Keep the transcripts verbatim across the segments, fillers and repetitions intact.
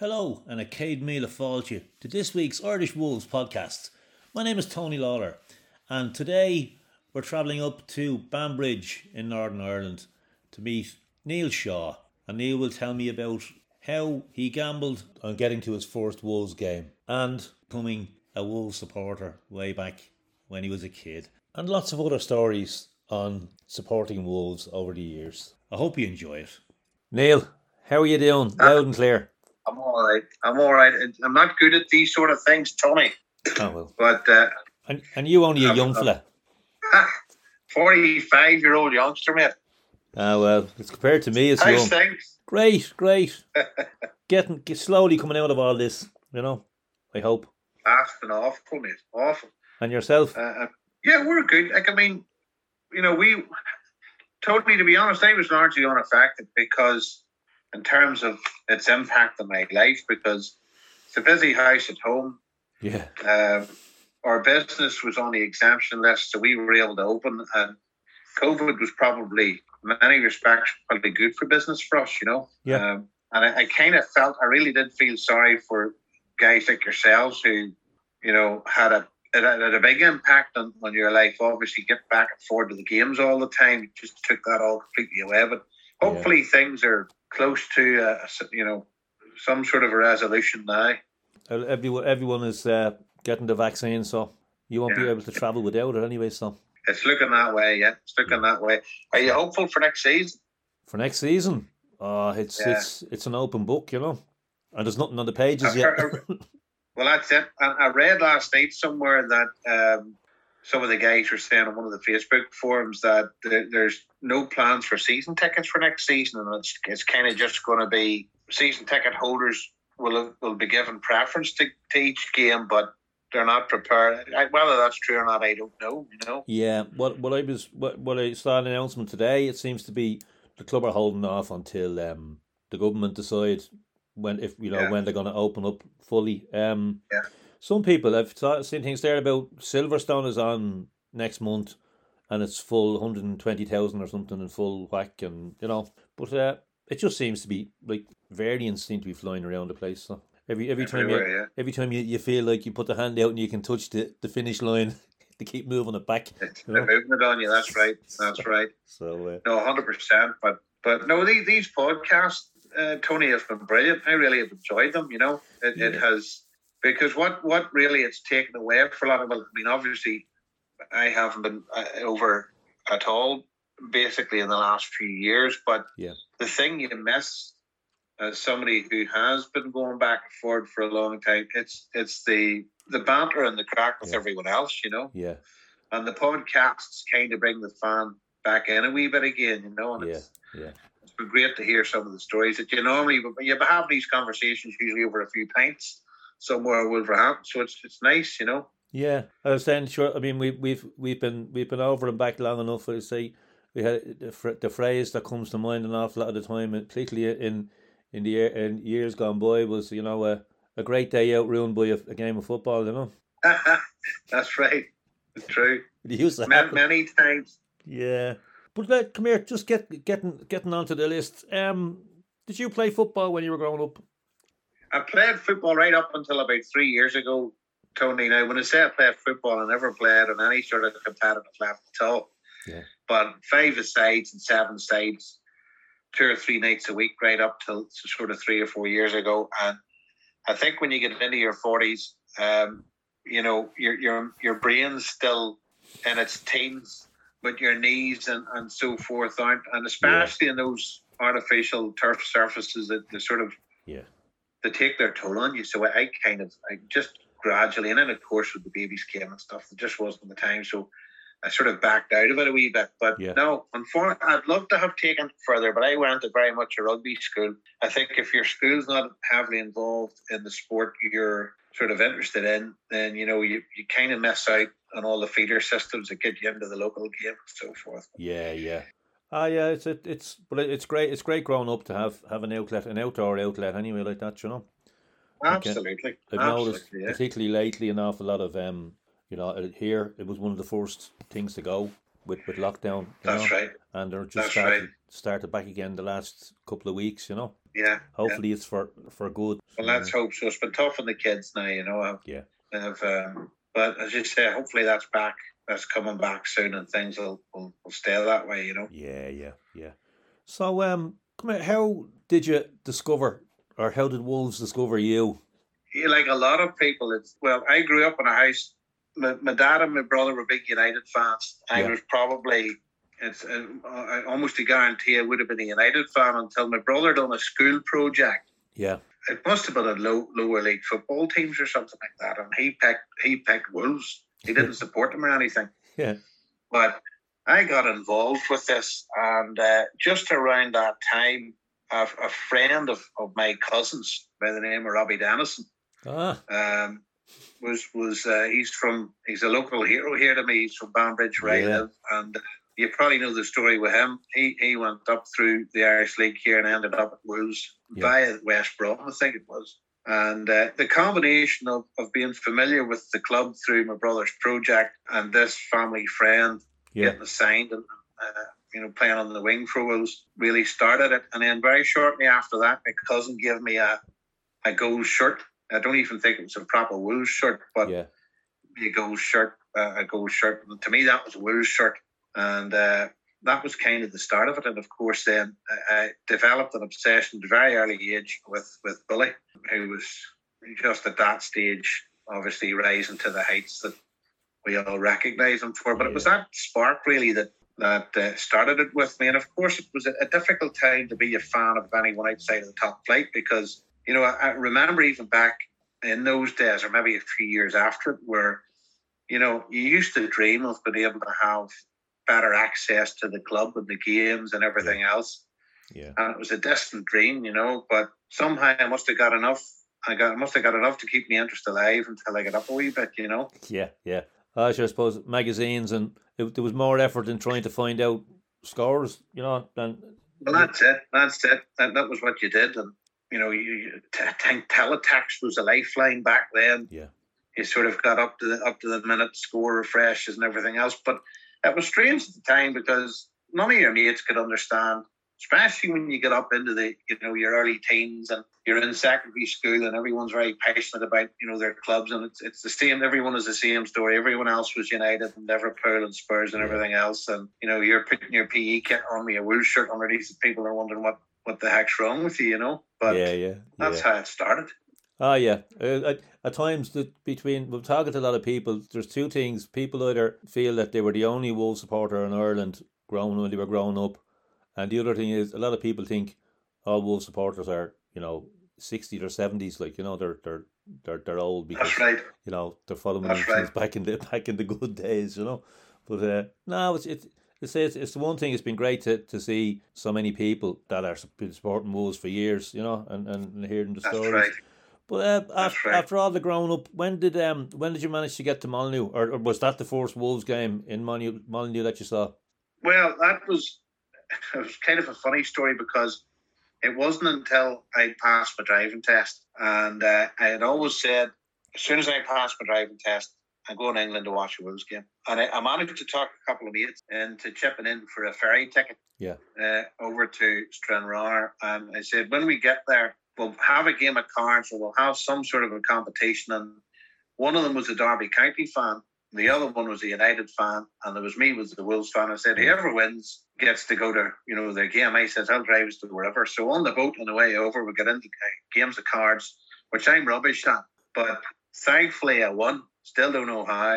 Hello and a Cade Meal of Fáilte to this week's Irish Wolves podcast. My name is Tony Lawler and today we're travelling up to Banbridge in Northern Ireland to meet Neil Shaw, and Neil will tell me about how he gambled on getting to his first Wolves game and becoming a Wolves supporter way back when he was a kid, and lots of other stories on supporting Wolves over the years. I hope you enjoy it. Neil, how are you doing? Loud and clear. I'm all right. I'm all right. I'm not good at these sort of things, Tony. Oh, well. But uh, and, and you only a I'm, young fella. forty-five-year-old youngster, mate. Ah, well, it's compared to me, it's How's young. things? Great, great. Getting get slowly coming out of all this, you know, I hope. That's been awful, mate. Awful. And yourself? Uh, yeah, we're good. Like, I mean, you know, we... Totally, to be honest, I was largely unaffected because... in terms of its impact on my life, because it's a busy house at home. Yeah. Um, our business was on the exemption list, so we were able to open, and COVID was probably, in many respects, probably good for business for us, you know. Yeah. Um, and I, I kind of felt, I really did feel sorry for guys like yourselves who, you know, had a it had a big impact on, on your life. Obviously, get back and forth to the games all the time. It just took that all completely away. But hopefully yeah. things are close to, uh, you know, some sort of a resolution now. Everyone, everyone is uh, getting the vaccine, so you won't yeah. be able to travel without it anyway. So it's looking that way, yeah. It's looking that way. Are you hopeful for next season? For next season, oh, it's yeah. it's it's an open book, you know, and there's nothing on the pages I've yet. Heard, well, that's it. I, I read last night somewhere that um, some of the guys were saying on one of the Facebook forums that there, there's no plans for season tickets for next season, and it's it's kind of just going to be season ticket holders will will be given preference to, to each game, but they're not prepared. I, whether that's true or not, I don't know. You know. Yeah. What what I was what, what I saw an announcement today. It seems to be the club are holding off until um, the government decide when if you know yeah. when they're going to open up fully. Um, yeah. Some people, I've seen things there about Silverstone is on next month and it's full one hundred twenty thousand or something in full whack, and you know, but uh, it just seems to be like variants seem to be flying around the place. So every every time you, yeah. every time you, you feel like you put the hand out and you can touch the, the finish line, they keep moving it back. It's they're moving it on you. That's right. That's so, right. So uh, no, one hundred percent. But but no, these these podcasts, uh, Tony, have been brilliant. I really have enjoyed them. You know, it yeah. it has. Because what, what really it's taken away for a lot of, well, I mean, obviously, I haven't been uh, over at all, basically, in the last few years. But yeah. the thing you miss as somebody who has been going back and forth for a long time, it's it's the the banter and the crack with yeah. everyone else, you know. Yeah. And the podcasts kind of bring the fan back in a wee bit again, you know. And yeah. It's, yeah. It's been great to hear some of the stories that you normally you have these conversations usually over a few pints somewhere in Wolverhampton, so it's it's nice, you know. Yeah, I was saying, sure. I mean, we we've we've been we've been over and back long enough. I say we had the, the phrase that comes to mind an awful lot of the time, and particularly in in the year, in years gone by, was you know a, a great day out ruined by a, a game of football. You know. That's right. It's true. It used to many, many times. Yeah, but uh, come here, just get getting getting onto the list. Um, did you play football when you were growing up? I played football right up until about three years ago, Tony. Now, when I say I played football, I never played on any sort of competitive level at all. Yeah. But five sides and seven sides, two or three nights a week, right up till sort of three or four years ago. And I think when you get into your forties, um, you know, your your your brain's still in its teens, but your knees and, and so forth aren't. And especially yeah. in those artificial turf surfaces that the sort of yeah. they take their toll on you. So I, I kind of, I just gradually, and then of course with the babies came and stuff, it just wasn't the time. So I sort of backed out of it a wee bit. But yeah. no, unfortunately, I'd love to have taken it further, but I went to very much a rugby school. I think if your school's not heavily involved in the sport you're sort of interested in, then, you know, you, you kind of miss out on all the feeder systems that get you into the local game and so forth. Yeah, yeah. Ah, yeah, it's it, it's but it's great. It's great growing up to have, have an outlet, an outdoor outlet, anyway, like that. You know. Absolutely. I've Absolutely, noticed, yeah. particularly lately, an awful lot of um, you know, here it was one of the first things to go with, with lockdown. You That's know? right. And they're just That's started right. started back again the last couple of weeks. You know. yeah. hopefully yeah. it's for, for good. Well, let's hope so. It's been tough on the kids now, you know. I've, Yeah. I've, um, but as you say, hopefully that's back. That's coming back soon, and things will, will, will stay that way, you know. Yeah, yeah, yeah. So, um, come here, how did you discover, or how did Wolves discover you? Yeah, like a lot of people, it's well, I grew up in a house. My, my dad and my brother were big United fans. I Yeah. was probably, it's uh, I almost a guarantee I would have been a United fan until my brother done a school project. Yeah. It must have been a low, lower league football teams or something like that, and he picked he picked Wolves. He didn't support them or anything. Yeah. But I got involved with this, and uh, just around that time, a, a friend of, of my cousins by the name of Robbie Dennison, Ah. um, was was uh, he's from he's a local hero here to me. He's from Banbridge, where Yeah. I live, and you probably know the story with him. He he went up through the Irish League here and ended up at Wolves Yeah. via West Brom, I think it was. And uh, the combination of, of being familiar with the club through my brother's project and this family friend Yeah. getting assigned and uh, you know playing on the wing for Wolves really started it. And then very shortly after that, my cousin gave me a a gold shirt. I don't even think it was a proper Wolves shirt, but Yeah. a gold shirt, uh, a gold shirt. And to me, that was a Wolves shirt, and uh, that was kind of the start of it. And of course, then I, I developed an obsession at a very early age with with Billy, who was just at that stage, obviously rising to the heights that we all recognise him for. But Yeah. it was that spark really that that uh, started it with me. And of course, it was a, a difficult time to be a fan of anyone outside of the top flight because, you know, I, I remember even back in those days, or maybe a few years after it, where, you know, you used to dream of being able to have better access to the club and the games and everything Yeah. else. Yeah. And it was a distant dream, you know, but somehow I must have got enough. I got I must have got enough to keep my interest alive until I got up a wee bit, you know. Yeah. Yeah. I sure suppose magazines and it, there was more effort in trying to find out scores, you know, than. Well, that's it. That's it. That, that was what you did. And, you know, you, you I think teletext was a lifeline back then. Yeah. You sort of got up to the up to the minute score refreshes and everything else. But it was strange at the time because none of your mates could understand, especially when you get up into the, you know, your early teens and you're in secondary school and everyone's very passionate about, you know, their clubs, and it's it's the same. Everyone has the same story. Everyone else was United and Liverpool and Spurs and Yeah. everything else. And, you know, you're putting your P E kit on with a Wolves shirt underneath, and people are wondering what, what the heck's wrong with you, you know. But Yeah. Yeah. that's Yeah. how it started. Ah, yeah. Uh, at, at times, that between we've talked to a lot of people. There's two things: people either feel that they were the only Wolves supporter in Ireland growing when they were growing up, and the other thing is a lot of people think all Wolves supporters are, you know, sixties or seventies, like, you know, they're they're they're they're old because That's right. you know they're following That's them right. since back in the back in the good days, you know. But uh, no, it's it's. It's, it's, it's the one thing. It's been great to, to see so many people that are been supporting Wolves for years, you know, and, and hearing the That's stories. right. But uh, That's after, right. after all the growing up, when did um when did you manage to get to Molyneux, or, or was that the first Wolves game in Molyneux, Molyneux that you saw? Well, that was it was kind of a funny story because it wasn't until I passed my driving test, and uh, I had always said as soon as I passed my driving test, I'm going to England to watch a Wolves game. And I, I managed to talk a couple of mates into chipping in for a ferry ticket Yeah. uh, over to Stranraer. And I said, when we get there, we'll have a game of cards, or we'll have some sort of a competition. And one of them was a Derby County fan. The other one was a United fan. And there was me, was the Wolves fan. I said, whoever wins gets to go to, you know, their game. I said, I'll drive us to wherever. So on the boat on the way over, we got into games of cards, which I'm rubbish at. But thankfully I won. Still don't know how.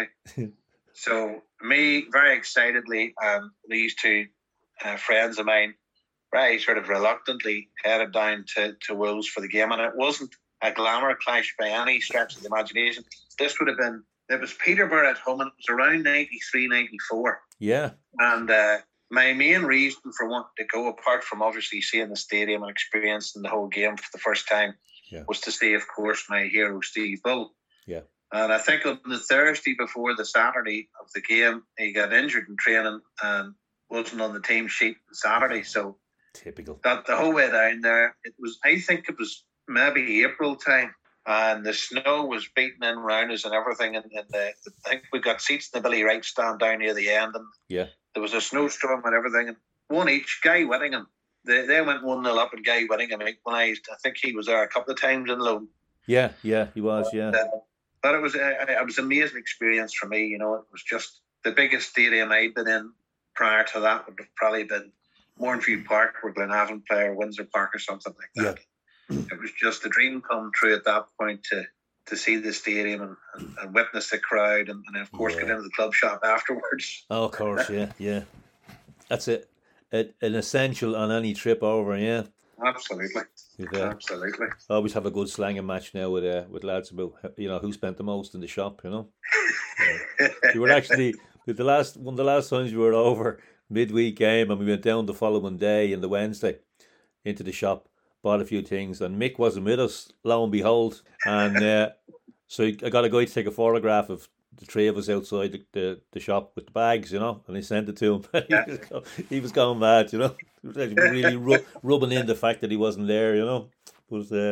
So me, very excitedly, um, these two uh, friends of mine, very sort of reluctantly headed down to, to Wolves for the game. And it wasn't a glamour clash by any stretch of the imagination. This would have been, it was Peterborough at home, and it was around ninety-three, ninety-four. Yeah. And uh, my main reason for wanting to go, apart from obviously seeing the stadium and experiencing the whole game for the first time, Yeah. was to see, of course, my hero, Steve Bull. Yeah. And I think on the Thursday before the Saturday of the game, he got injured in training and wasn't on the team sheet on Saturday. So Typical. that the whole way down there, it was, I think it was maybe April time, and the snow was beating in round us and everything. And, and the, I think we got seats in the Billy Wright stand down near the end, and Yeah. there was a snowstorm and everything. And one each, Guy Whittingham, they, they went one nil up and Guy winning. I mean, when I, I think he was there a couple of times in loan. Yeah, yeah, he was, yeah. But, uh, but it was a, it was an amazing experience for me. You know, it was just the biggest stadium I'd been in prior to that would have probably been Mourneview Park, where Glenavon play, or Windsor Park, or something like that. Yeah. It was just a dream come true at that point to to see the stadium and, and, and witness the crowd, and, and of course yeah. get into the club shop afterwards. Oh, of course, yeah, yeah. That's it. A, an essential on any trip over, yeah. Absolutely. Uh, Absolutely. Always have a good slanging match now with uh, with lads about, you know, who spent the most in the shop, you know. uh, you were actually the last one of the last times we were over midweek game, and we went down the following day in the Wednesday into the shop, bought a few things, and Mick wasn't with us, lo and behold. And uh, so I got a guy to take a photograph of the three of us outside the, the, the shop with the bags, you know, and he sent it to him. he, was going, he was going mad, you know. He was really ru- rubbing in the fact that he wasn't there, you know. But, uh,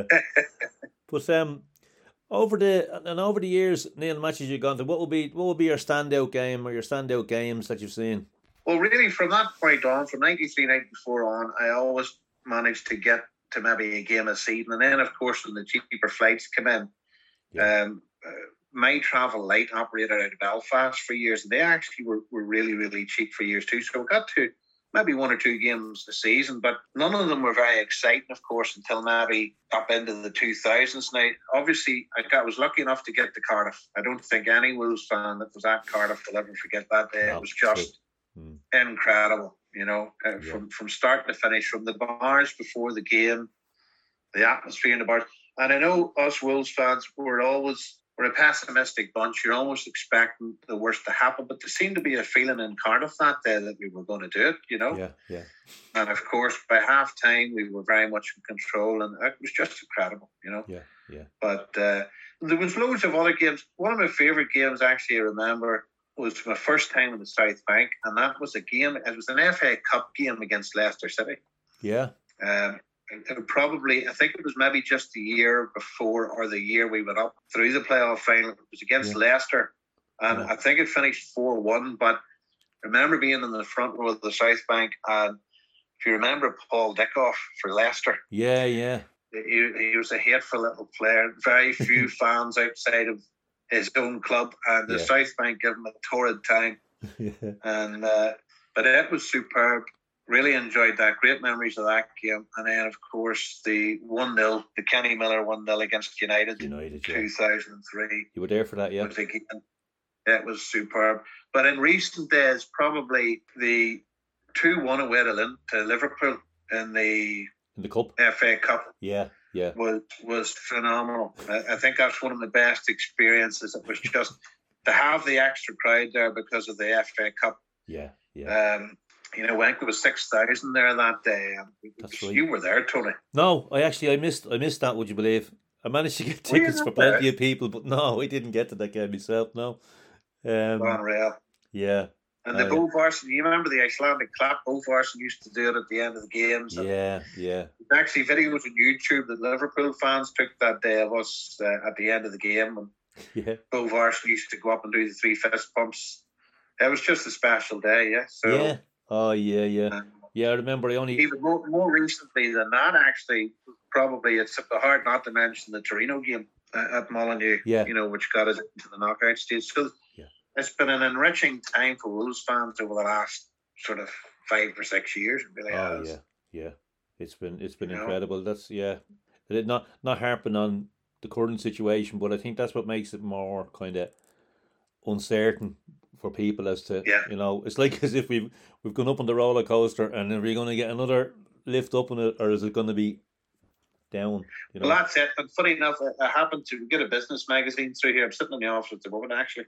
but um, over the and over the years, Neil, matches you've gone to, what will be what will be your standout game or your standout games that you've seen? Well, really, from that point on, from ninety-three, ninety-four on, I always managed to get to maybe a game a season. And then, of course, when the cheaper flights come in, yeah. um, uh, My Travel Light operated out of Belfast for years, and they actually were, were really, really cheap for years too. So we got to maybe one or two games a season, but none of them were very exciting, of course, until maybe up into the two thousands. Now, obviously, I got, was lucky enough to get to Cardiff. I don't think any Wolves fan that was at Cardiff will ever forget that day. No, it was just hmm. incredible, you know, uh, yeah. from, from start to finish, from the bars before the game, the atmosphere in the bars. And I know us Wolves fans were always... We're a pessimistic bunch. You're almost expecting the worst to happen, but there seemed to be a feeling in Cardiff that day that we were going to do it, you know? Yeah, yeah. And of course, by half time, we were very much in control, and it was just incredible, you know? Yeah, yeah. But uh, there was loads of other games. One of my favourite games, actually, I remember, was my first time in the South Bank, and that was a game, it was an F A Cup game against Leicester City. Yeah. Um, It probably, I think it was maybe just the year before or the year we went up through the playoff final. It was against yeah. Leicester, and yeah. I think it finished four one. But I remember being in the front row of the South Bank, and if you remember Paul Dickoff for Leicester, yeah, yeah, he, he was a hateful little player. Very few fans outside of his own club, and the yeah. South Bank gave him a torrid time. yeah. And uh, but it was superb. Really enjoyed that. Great memories of that game. And then, of course, the one nil, the Kenny Miller one nil against United, United two thousand three. Yeah. You were there for that, yeah? It was superb. But in recent days, probably the two one away to, Lin- to Liverpool in the, in the Cup, F A Cup. Yeah, yeah. Was, was phenomenal. I, I think that's one of the best experiences. It was just to have the extra crowd there because of the F A Cup. Yeah, yeah. Um, You know, I think there was six thousand there that day. That's right. You were there, Tony. No, I actually I missed I missed that. Would you believe? I managed to get tickets for plenty there? of people, but no, I didn't get to that game myself. No. Um, Unreal. Yeah. And the uh, Bo Varson, you remember the Icelandic clap? Bo Varson used to do it at the end of the games. Yeah, yeah. There's actually videos on YouTube that Liverpool fans took that day of us uh, at the end of the game, and yeah. Bo Varson used to go up and do the three fist pumps. It was just a special day, yeah. So. Yeah. Oh yeah, yeah, yeah. I remember. I only even more, more recently than that. Actually, probably it's hard not to mention the Torino game uh, at Molineux. Yeah, you know, which got us into the knockout stage. So yeah. It's been an enriching time for Wolves fans over the last sort of five or six years. It really oh has. yeah, yeah. It's been it's been you incredible. know? That's yeah. It not not harping on the current situation, but I think that's what makes it more kind of uncertain for people as to, yeah. you know, it's like as if we've we've gone up on the roller coaster, and are we going to get another lift up on it, or is it going to be down? You know? Well, that's it. And funny enough, I happened to get a business magazine through here. I'm sitting in the office at the moment, actually,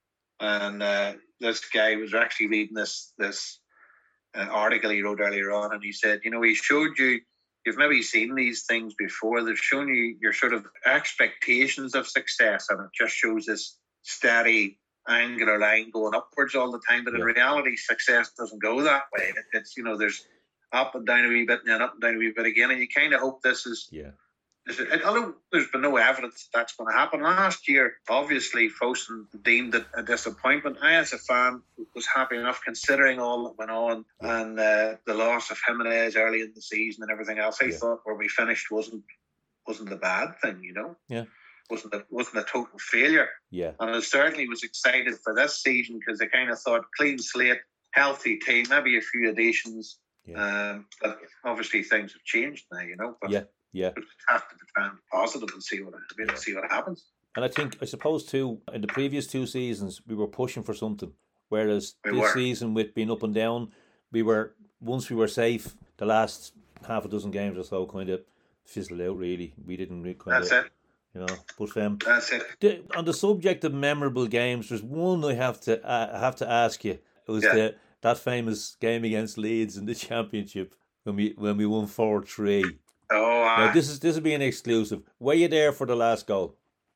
and uh, this guy was actually reading this this uh, article he wrote earlier on, and he said, you know, he showed you. You've maybe seen these things before. They've shown you your sort of expectations of success, and it just shows this steady angular line going upwards all the time, but in yeah. reality success doesn't go that way. It, it's, you know, there's up and down a wee bit and then up and down a wee bit again, and you kind of hope this is yeah although there's been no evidence that that's going to happen. Last year, obviously, Fosun deemed it a disappointment. I, as a fan, was happy enough considering all that went on and uh, the loss of Jimenez early in the season and everything else. I yeah. thought where we finished wasn't wasn't a bad thing, you know. Yeah. Wasn't a, wasn't a total failure. Yeah. And I certainly was excited for this season because I kind of thought clean slate, healthy team, maybe a few additions. Yeah. Um, but obviously things have changed now, you know. But yeah. Yeah, we have to try and be positive and see what yeah. see what happens. And I think, I suppose too, in the previous two seasons, we were pushing for something. Whereas we this were. season, with being up and down, we were once we were safe, the last half a dozen games or so kind of fizzled out. Really, we didn't really kind That's of, it. You know, but um, That's it. The, on the subject of memorable games, there's one I have to uh, have to ask you. It was yeah. the that famous game against Leeds in the Championship when we when we won four three. Oh, uh, now, this is this will be an exclusive. Were you there for the last goal?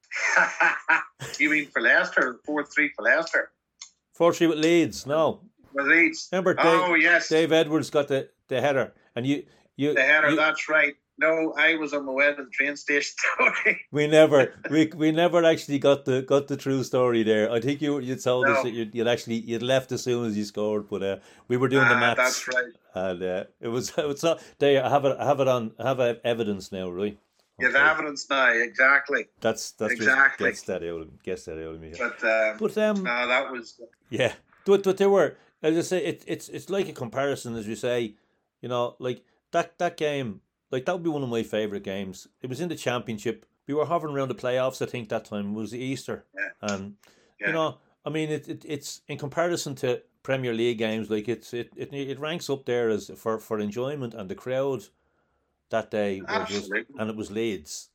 You mean for Leicester? four three for Leicester? four three with Leeds, no. With Leeds. Remember, Dave, oh, yes. Dave Edwards got the, the header. and you, you The header, you, that's right. No, I was on my way to the train station. we never we we never actually got the got the true story there. I think you you told no. us that you'd, you'd actually you'd left as soon as you scored, but uh, we were doing ah, the maths. That's right. And uh, it was it was uh, there. I have it. I have it on. I have uh, evidence now, right? You have evidence now, exactly. That's that's exactly just gets that out of gets that out of me. But um, but um, no, that was yeah. But but there were, as I say, it, it's it's like a comparison, as you say, you know, like that that game. Like, that would be one of my favourite games. It was in the Championship. We were hovering around the playoffs, I think, that time. It was Easter. Yeah. And, yeah. you know, I mean, it, it it's in comparison to Premier League games, like, it's it it, it ranks up there as for, for enjoyment, and the crowd that day was just, and it was Leeds.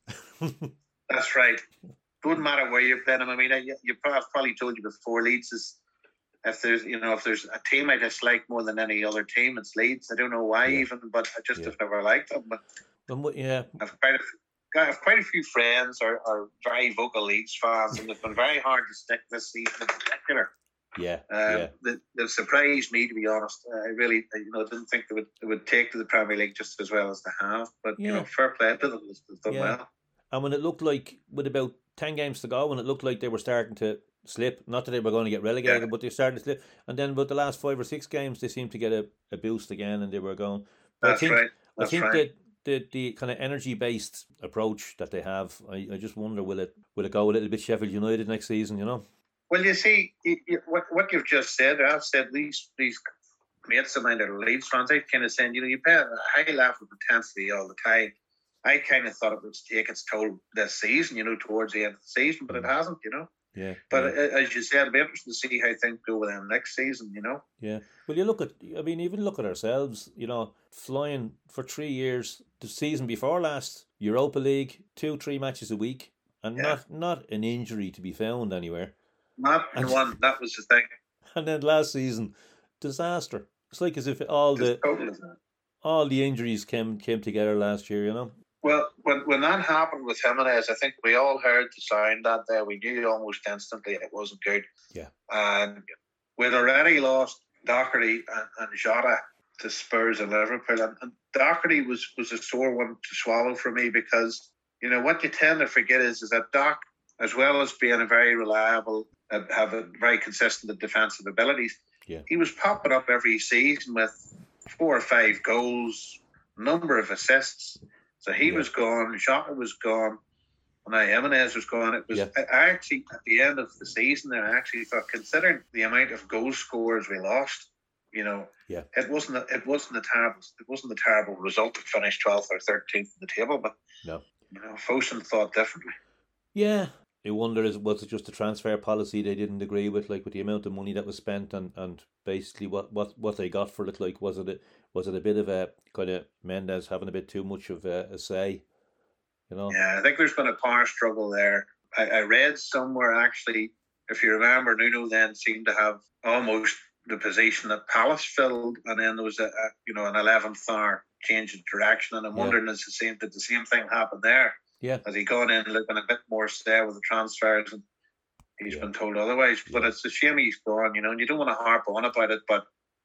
That's right. Doesn't matter where you're playing them. I mean, I, you probably, I've probably told you before, Leeds is, if there's, you know, if there's a team I dislike more than any other team, it's Leeds. I don't know why yeah. even, but I just yeah. have never liked them. But um, yeah, I've quite a, I've quite a few friends are, are very vocal Leeds fans, and it's been very hard to stick this season in particular. Yeah, um, yeah. They, they've surprised me, to be honest. I really, you know, didn't think they would they would take to the Premier League just as well as they have. But yeah. you know, fair play to them. They've done yeah. well. And when it looked like, with about ten games to go, when it looked like they were starting to slip, not that they were going to get relegated, yeah. but they started to slip. And then about the last five or six games, they seemed to get a, a boost again, and they were going. But That's I think, right. That's I think right. that the the kind of energy based approach that they have, I, I just wonder will it will it go a little bit Sheffield United next season? You know. Well, you see, you, you, what what you've just said, I've said these these mates of mine that are Leeds fans, I've kind of saying, you know, you play at a high level of intensity all the time. I kind of thought it would take its toll this season, you know, towards the end of the season, but it hasn't, you know. Yeah. But yeah. as you said, it'll be interesting to see how things go with them next season, you know. Yeah. Well, you look at, I mean, even look at ourselves, you know, flying for three years, the season before last, Europa League, two, three matches a week, and yeah. not not an injury to be found anywhere. Not and, one, that was the thing. And then last season, disaster. It's like as if all the totally all the injuries came came together last year, you know. Well, when when that happened with Jimenez, I think we all heard the sound that day. We knew almost instantly it wasn't good. Yeah. And we'd already lost Doherty and, and Jota to Spurs and Liverpool. And, and Doherty was, was a sore one to swallow for me because, you know, what you tend to forget is, is that Doc, as well as being a very reliable, uh, have a very consistent defensive abilities, yeah. he was popping up every season with four or five goals, number of assists. So he yeah. was gone, Jota was gone, and now Jimenez was gone. It was yeah. I, I actually at the end of the season there, I actually thought, considering the amount of goal scorers we lost, you know, yeah. it wasn't a, it wasn't a terrible it wasn't a terrible result to finish twelfth or thirteenth in the table, but no, you know, Fosun thought differently. Yeah. I wonder, is was it just a transfer policy they didn't agree with, like with the amount of money that was spent and, and basically what, what, what they got for it? Like, was it a, was it a bit of a kind of Mendes having a bit too much of a, a say? You know? Yeah, I think there's been a power struggle there. I, I read somewhere actually, if you remember, Nuno then seemed to have almost the position that Palace filled, and then there was a, a you know an eleventh hour change of direction, and I'm yeah. wondering is the same did the same thing happen there? Yeah. Has he gone in looking a bit more stale with the transfers and he's yeah. been told otherwise? But yeah. it's a shame he's gone, you know, and you don't want to harp on about it, but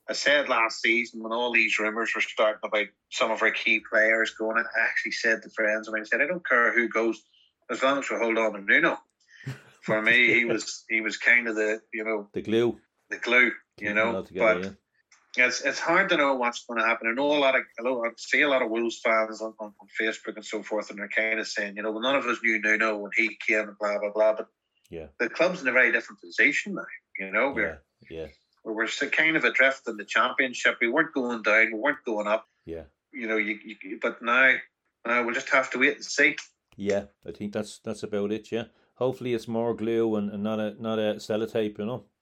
I said last season when all these rumours were starting about some of our key players going, I actually said to friends of mine, I said, I don't care who goes, as long as we hold on to Nuno. For me, he was he was kind of the, you know, the glue, the glue, you know. Together, but yeah. it's it's hard to know what's going to happen. I know a lot of, I see a lot of Wolves fans on, on, on Facebook and so forth, and they're kind of saying, you know, well, none of us knew Nuno when he came and blah blah blah. But yeah, the club's in a very different position now. You know, we're yeah, yeah. we're, we're kind of adrift in the Championship. We weren't going down, we weren't going up. Yeah, you know, you, you but now, now we'll just have to wait and see. Yeah, I think that's that's about it. Yeah, hopefully it's more glue and, and not a not a sellotape, you know.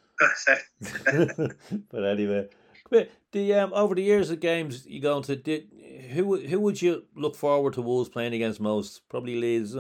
But anyway, the um over the years of games you go into, did who who would you look forward to Wolves playing against most? Probably Leeds.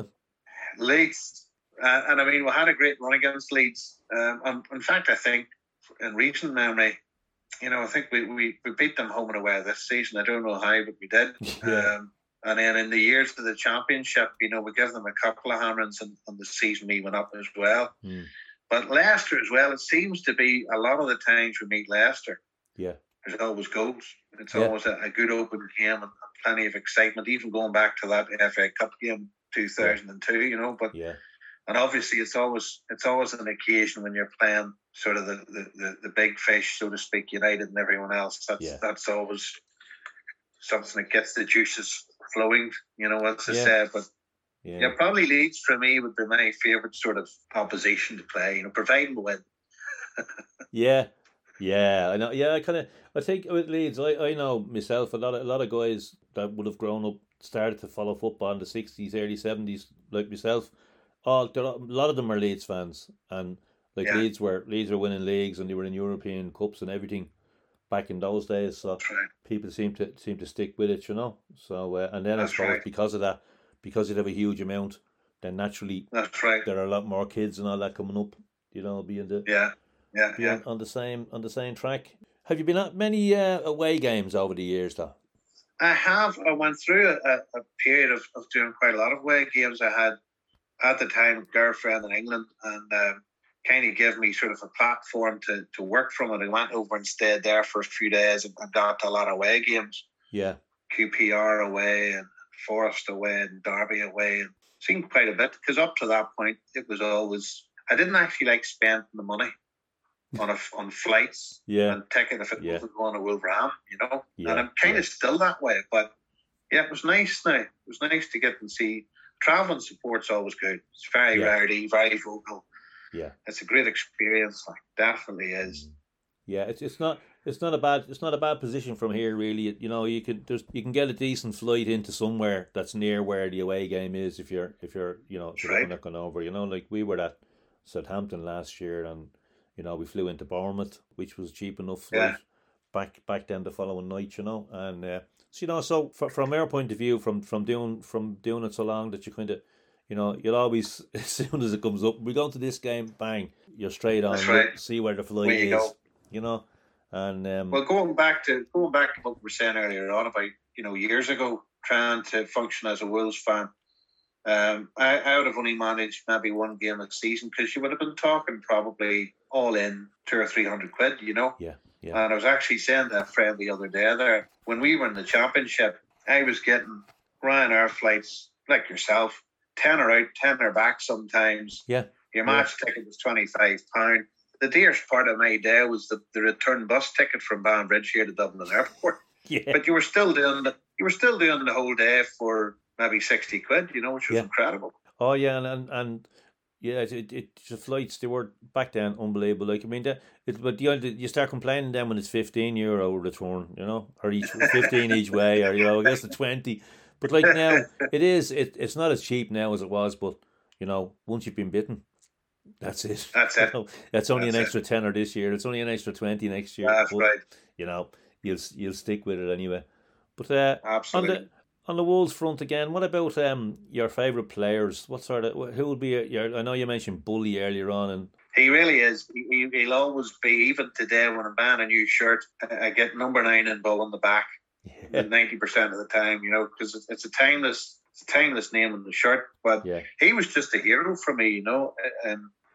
Leeds, uh, and I mean we had a great run against Leeds. Um, and in fact, I think in recent memory, you know, I think we, we, we beat them home and away this season. I don't know how, but we did. Yeah. Um, and then in the years of the Championship, you know, we give them a couple of hammerings, and, and the season we went up as well. Mm. But Leicester as well, it seems to be a lot of the times we meet Leicester, yeah, there's always goals. It's yeah. always a, a good open game and, and plenty of excitement, even going back to that F A Cup game two thousand two, yeah. you know. But yeah. And obviously it's always it's always an occasion when you're playing sort of the, the, the, the big fish, so to speak, United and everyone else. That's yeah. that's always something that gets the juices flowing, you know, as I yeah. said. But yeah. yeah, probably Leeds for me would be my favourite sort of opposition to play, you know, providing we win. yeah. Yeah, I know. Yeah, I kind of. I think with Leeds, I, I know myself. A lot of a lot of guys that would have grown up, started to follow football in the sixties, early seventies, like myself. All a lot of them are Leeds fans, and like yeah. Leeds were Leeds were winning leagues, and they were in European cups and everything back in those days. So right. people seem to seem to stick with it, you know. So uh, and then That's I suppose right. because of that, because it have a huge amount, then naturally That's right. there are a lot more kids and all that coming up, you know, being the yeah yeah being yeah on the same on the same track. Have you been at many uh, away games over the years, though? I have. I went through a, a period of, of doing quite a lot of away games. I had at the time a girlfriend in England, and um, kind of gave me sort of a platform to, to work from it. I went over and stayed there for a few days and, and got to a lot of away games. Yeah. Q P R away and Forest away and Derby away, and seen quite a bit, because up to that point it was always, I didn't actually like spending the money on a, on flights yeah. and ticket if it yeah. wasn't going to Wolverhampton, you know. Yeah. And I'm kind yeah. of still that way, but yeah, it was nice now. It was nice to get and see. Traveling support's always good. It's very yeah. rowdy, very vocal. Yeah, it's a great experience. Like, definitely is. Yeah, it's it's not it's not a bad it's not a bad position from here, really. You know, you can there's you can get a decent flight into somewhere that's near where the away game is if you're if you're you know if you're right. not going over. You know, like we were at Southampton last year, and you know we flew into Bournemouth, which was cheap enough flight. Yeah. Back back then the following night, you know, and uh, so you know, so for, from our point of view, from from doing from doing it so long that you kind of, you know, you'll always, as soon as it comes up, we go to this game, bang, you're straight on. That's right. See where the flight you is, go. you know, and um, well, going back to going back to what we were saying earlier on about, you know, years ago trying to function as a Wolves fan. Um, I, I would have only managed maybe one game a season, because you would have been talking probably all in two or three hundred quid, you know. Yeah. Yeah. And I was actually saying to a friend the other day there, when we were in the Championship, I was getting Ryanair flights like yourself, tenner out, tenner back sometimes. Yeah. Your match yeah. ticket was twenty-five pounds. The dearest part of my day was the, the return bus ticket from Banbridge here to Dublin Airport. Yeah. But you were still doing the you were still doing the whole day for maybe sixty quid, you know, which was yeah. incredible. Oh yeah, and and, and yeah, it, it, it the flights, they were back then unbelievable. Like I mean, the, it, but the, you start complaining then when it's fifteen euro return, you know, or each fifteen each way, or you know, I guess the twenty. But like now, it is it it's not as cheap now as it was. But you know, once you've been bitten, that's it. That's it. You know, that's only that's an extra it. tenner this year. It's only an extra twenty next year. That's but, right. You know, you'll you'll stick with it anyway. But uh, absolutely. On the, On the Wolves front again, what about um your favourite players? What sort of who would be your? I know you mentioned Bully earlier on, and he really is. He, he'll always be. Even today, when I'm buying a new shirt, I get number nine in Bull on the back. Ninety yeah. percent of the time, you know, because it's, it's a timeless, it's a timeless name on the shirt. But yeah. he was just a hero for me, you know. And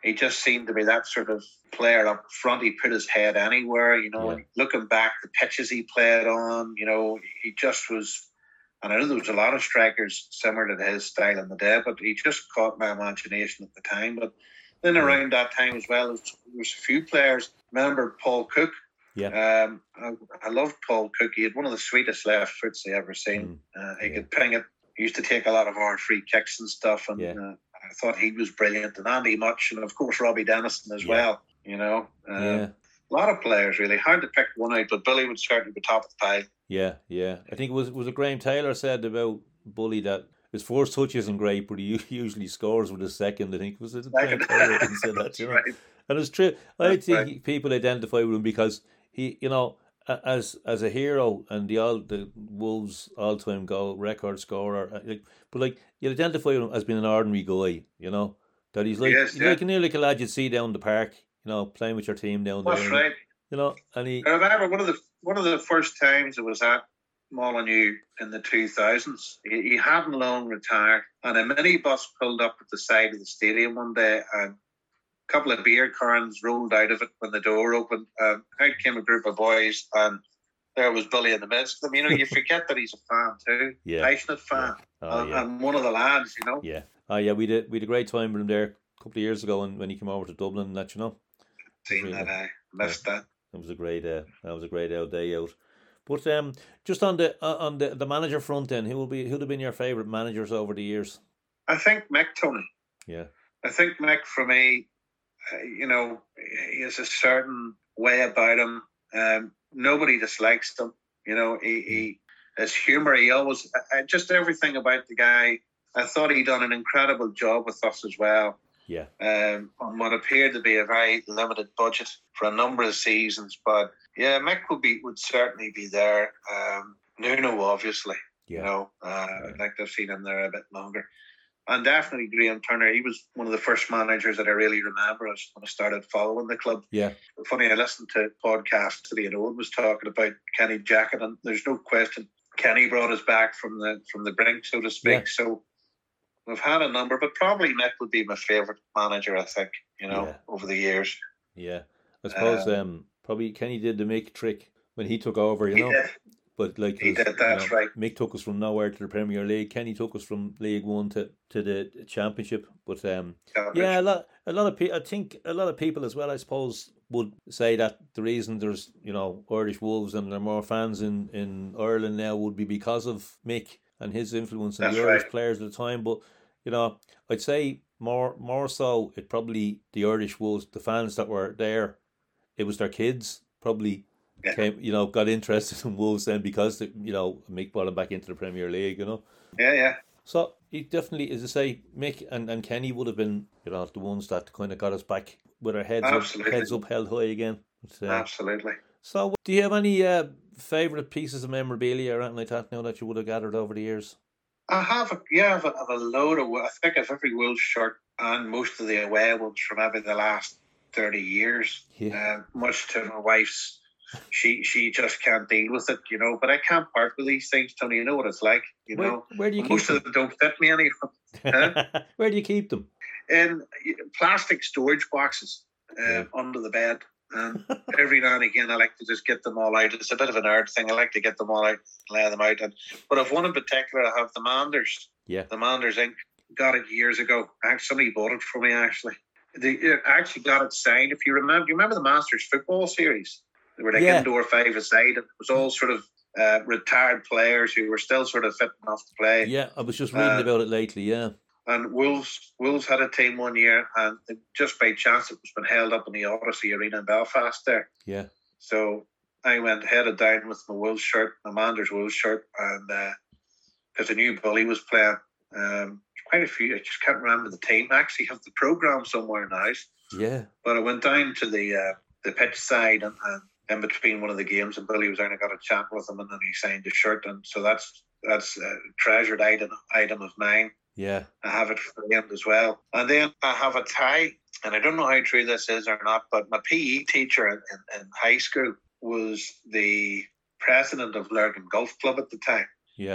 he just seemed to be that sort of player up front. He put his head anywhere, you know. Yeah. Looking back, the pitches he played on, you know, he just was. And I know there was a lot of strikers similar to his style in the day, but he just caught my imagination at the time. But then Yeah. around that time as well, there was, there was a few players. Remember Paul Cook? Yeah. Um, I, I loved Paul Cook. He had one of the sweetest left foots I ever seen. Mm. Uh, he Yeah. could ping it. He used to take a lot of our free kicks and stuff. And Yeah. uh, I thought he was brilliant. And Andy Much, and of course Robbie Dennison as Yeah. well. You know, uh, Yeah. a lot of players really. Hard to pick one out, but Billy would certainly be top of the pile. Yeah, yeah. I think it was was it Graham Taylor said about Bully that his first touch isn't great, but he usually scores with his second. I think was it Graham Taylor who said that, you know. Right. And it's true. I That's think right. people identify with him because he, you know, a- as as a hero and the all the Wolves all time goal record scorer. uh, Like, but like you identify with him as being an ordinary guy, you know, that he's like Yes, he's yeah. like nearly like a lad you'd see down the park, you know, playing with your team down there. That's and he- right. You know, and he I remember one of the one of the first times I was at Molyneux in the two thousands. He, he hadn't long retired, and a minibus pulled up at the side of the stadium one day, and a couple of beer cans rolled out of it when the door opened. Um, out came a group of boys, and there was Billy in the midst of them. You know, you forget that he's a fan too, Yeah. passionate fan, oh and, yeah. and one of the lads. You know, Yeah. Oh yeah, we did we had a great time with him there a couple of years ago when, when he came over to Dublin and that, you know. seen Really? that. I missed that. It was a great uh, that was a great out day out. But um just on the uh, on the, the manager front then, who will be who'd have been your favourite managers over the years? I think Mick, Tony. Yeah. I think Mick, for me, uh, you know, he has a certain way about him. Um, nobody dislikes him. You know, he, he his humour. He always uh, just everything about the guy. I thought he done an incredible job with us as well. Yeah. Um, on what appeared to be a very limited budget for a number of seasons, but yeah, Mick would be would certainly be there. Um, Nuno, obviously. Yeah. You know, uh, Yeah. I'd like to have seen him there a bit longer. And definitely Graham Turner. He was one of the first managers that I really remember as when I started following the club. Yeah. Funny, I listened to podcasts today and Owen was talking about Kenny Jackett, and there's no question Kenny brought us back from the from the brink, so to speak. Yeah. So we've had a number, but probably Mick would be my favourite manager, I think, you know, Yeah. over the years. Yeah. I suppose um, Um, probably Kenny did the Mick trick when he took over, you He know. did. But like He it was, did, that's you know, right. Mick took us from nowhere to the Premier League. Kenny took us from League One to, to the Championship. But um, yeah, a lot, a lot of people. I think a lot of people as well, I suppose, would say that the reason there's you know Irish Wolves and there are more fans in, in Ireland now would be because of Mick and his influence on That's the Irish right. players at the time. But you know, I'd say more more so it probably the Irish Wolves, the fans that were there, it was their kids probably. Yeah. Came, you know, got interested in Wolves then because the, you know Mick brought him back into the Premier League, you know. Yeah, yeah. So he definitely, as I say, Mick and, and Kenny would have been, you know, the ones that kind of got us back with our heads Absolutely. up, heads up held high again. But, uh, Absolutely. so, do you have any uh, favourite pieces of memorabilia or anything like that now that you would have gathered over the years? I have a yeah, I have a, I have a load of. I think I've every Wolves shirt and most of the away ones from maybe the last thirty years. Yeah. Uh, much to my wife's, she she just can't deal with it, you know. But I can't part with these things, Tony. You know what it's like, you Where, know. where do you keep Most them? of them don't fit me anyway. Huh? Where do you keep them? In plastic storage boxes uh, Yeah. under the bed. And every now and again, I like to just get them all out. It's a bit of an nerd thing. I like to get them all out, lay them out. And but I've one in particular. I have the Manders. Yeah. The Manders Incorporated. Got it years ago. Actually, somebody bought it for me. Actually, they I actually got it signed. If you remember, you remember the Masters football series? They were like Yeah. indoor five-a-side. It was all sort of uh, retired players who were still sort of fit enough to play. Yeah, I was just reading Uh, about it lately, yeah. And Wolves Wolves had a team one year, and just by chance it was been held up in the Odyssey Arena in Belfast there. Yeah. So I went headed down with my Wolves shirt, my Manders Wolves shirt, and because I knew Bully was playing. Um, quite a few. I just can't remember the team. I actually have the program somewhere in the house. Yeah. But I went down to the uh, the pitch side and, and in between one of the games, and Billy was there, and I got a chat with him, and then he signed the shirt, and so that's that's a treasured item item of mine. Yeah. I have it framed as well. And then I have a tie, and I don't know how true this is or not, but my P E teacher in, in, in high school was the president of Lurgan Golf Club at the time. Yeah.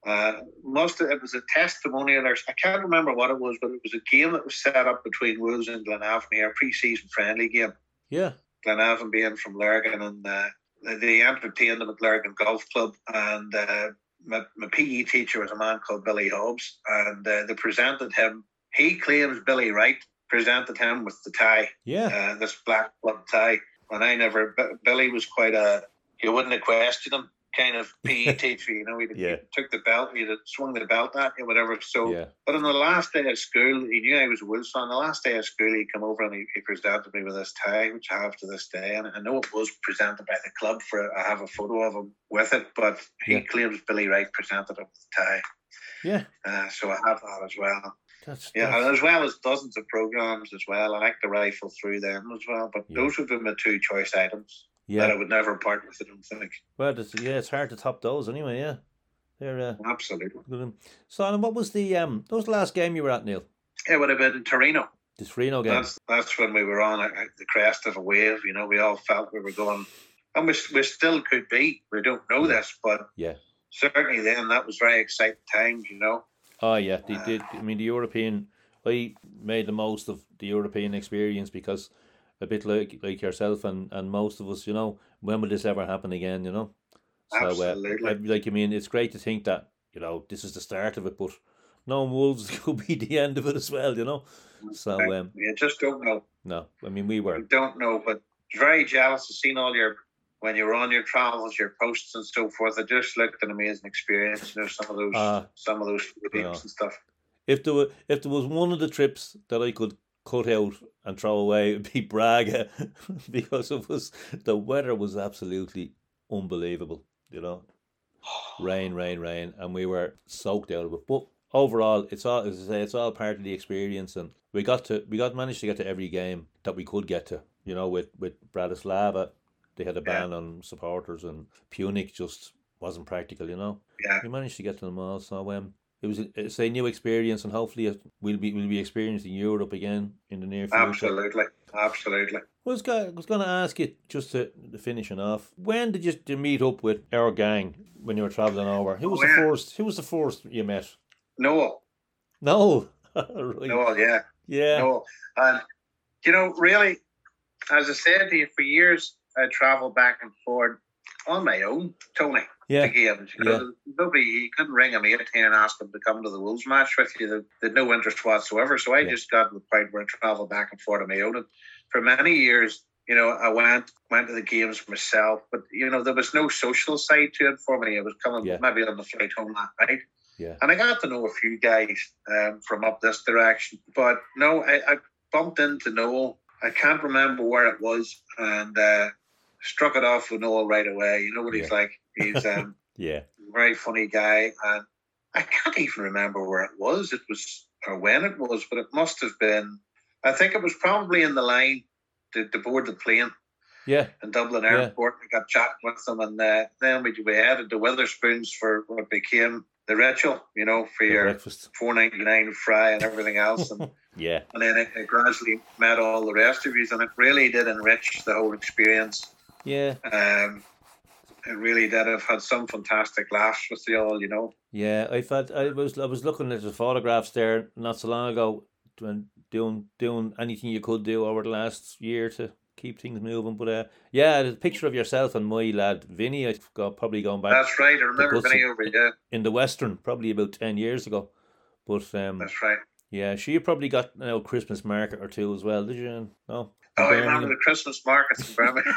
Uh, most of it was a testimonial, or I can't remember what it was, but it was a game that was set up between Wolves and Glenavon here, a pre-season friendly game. Yeah. Glenavon being from Lurgan, and uh, they entertained them at Lurgan Golf Club, and uh, my, my P E teacher was a man called Billy Hobbs, and uh, they presented him. He claims Billy Wright presented him with the tie. Yeah. Uh, this black club tie. And I never, Billy was quite a, you wouldn't have questioned him kind of P E teacher, you know, he yeah. took the belt, he'd swung the belt at you, whatever. So, yeah. But on the last day of school, he knew I was a Wolves fan. The last day of school, he came over and he, he presented me with this tie, which I have to this day. And I know it was presented by the club, for I have a photo of him with it, but he yeah. claims Billy Wright presented him with the tie. Yeah. Uh, so I have that as well. That's, yeah, that's... and as well as dozens of programs as well. I like to rifle through them as well. But yeah. those would be my two choice items. Yeah. That I would never part with, I don't think. Well, it's, yeah, it's hard to top those anyway, yeah. They're uh, absolutely good. So, and what was the um? What was the last game you were at, Neil? It would have been in Torino. The Torino game. That's that's when we were on a, a, the crest of a wave. You know, we all felt we were going, and we we still could be. We don't know yeah. this, but yeah, certainly then that was very exciting times. You know. Oh yeah, they did. I mean, the European. I made the most of the European experience because. A bit like like yourself and, and most of us, you know, when will this ever happen again, you know? So, absolutely. Uh, like, I mean, it's great to think that, you know, this is the start of it, but no Wolves could be the end of it as well, you know? So, um, you just don't know. No, I mean, we were. You don't know, but very jealous of seeing all your, when you were on your travels, your posts and so forth. It just looked an amazing experience, you know, some of those, uh, some of those games no. and stuff. If there were, if there was one of the trips that I could cut out and throw away, it'd be Braga because it was the weather was absolutely unbelievable, you know. Rain, rain, rain, and we were soaked out of it. But overall, it's all as I say, it's all part of the experience, and we got to we got managed to get to every game that we could get to. You know, with with Bratislava, they had a ban yeah. on supporters, and Punic just wasn't practical. You know, yeah, we managed to get to them all. So um. It was a, it's a new experience, and hopefully we'll be we'll be experiencing Europe again in the near future. Absolutely, absolutely. I was going, I was going to ask you just to, to finishing off. When did you, did you meet up with our gang when you were travelling over? Who was oh, the yeah. first? Who was the first you met? Noel. Noel. Right. Noel, yeah, yeah. Noel, and you know, really, as I said to you, for years I travelled back and forth on my own, Tony. Yeah. The games. You yeah. know, nobody, you couldn't ring a mate here and ask them to come to the Wolves match with you. They, they had no interest whatsoever. So I yeah. just got to the point where I travelled back and forth on my own. And for many years, you know, I went went to the games myself, but you know, there was no social side to it for me. I was coming yeah. maybe on the flight home that night. Yeah. And I got to know a few guys um, from up this direction. But no, I, I bumped into Noel. I can't remember where it was, and uh, struck it off with Noel right away. You know what he's yeah. like. He's um, yeah, very funny guy, and I can't even remember where it was. It was or when it was, but it must have been. I think it was probably in the line to, to board the plane. Yeah, in Dublin Airport. Yeah. I got chatting with them, and uh, then we we headed to Witherspoons for what became the ritual. You know, for the your breakfast, four ninety nine fry and everything else, and yeah, and then I, I gradually met all the rest of you, and it really did enrich the whole experience. Yeah. Um. It really did. I've had some fantastic laughs with you all, you know. Yeah, I felt I was I was looking at the photographs there not so long ago, doing doing doing anything you could do over the last year to keep things moving. But uh, yeah, the picture of yourself and my lad Vinny, I've got probably going back. That's right. I remember Vinny over yeah. in the Western, probably about ten years ago. But um, that's right. Yeah, she probably got you know, Christmas market or two as well. Did you? No. Oh, I remember the Christmas markets in Birmingham.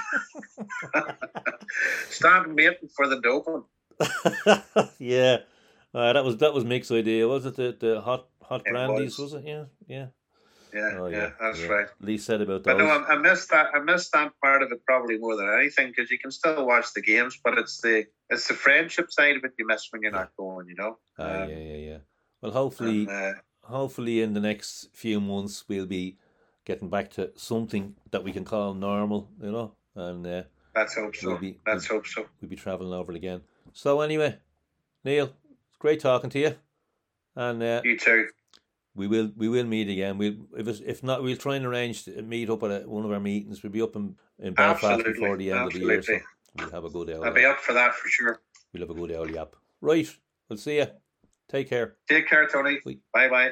Standing waiting for them to open. yeah, uh, that was that was Mick's idea, was it? The the hot hot it brandies, was. was it? Yeah, yeah. Yeah, oh, yeah, yeah, that's yeah. right. Lee said about those. But no, I, I missed that. I missed that part of it probably more than anything because you can still watch the games, but it's the it's the friendship side of it you miss when you're not going. You know. Ah, um, yeah, yeah, yeah. Well, hopefully, and, uh, hopefully in the next few months we'll be getting back to something that we can call normal, you know, and uh, let's hope so. We'll be, let's we'll, hope so. We'll be travelling over again. So anyway, Neil, it's great talking to you, and uh, you too. We will we will meet again. We'll if it's, if not, we'll try and arrange to meet up at a, one of our meetings. We'll be up in, in Belfast Absolutely. before the end Absolutely. of the year. So we'll have a good old. I'll be up for that for sure. We'll have a good old yap. Right. We'll see you. Take care. Take care, Tony. Bye bye.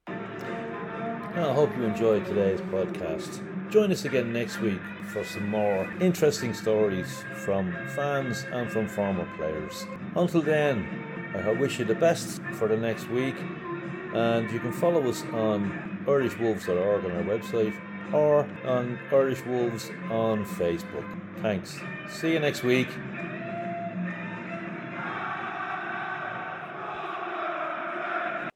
I hope you enjoyed today's podcast. Join us again next week for some more interesting stories from fans and from former players. Until then, I wish you the best for the next week, and you can follow us on irish wolves dot org on our website or on Irish Wolves on Facebook. Thanks. See you next week.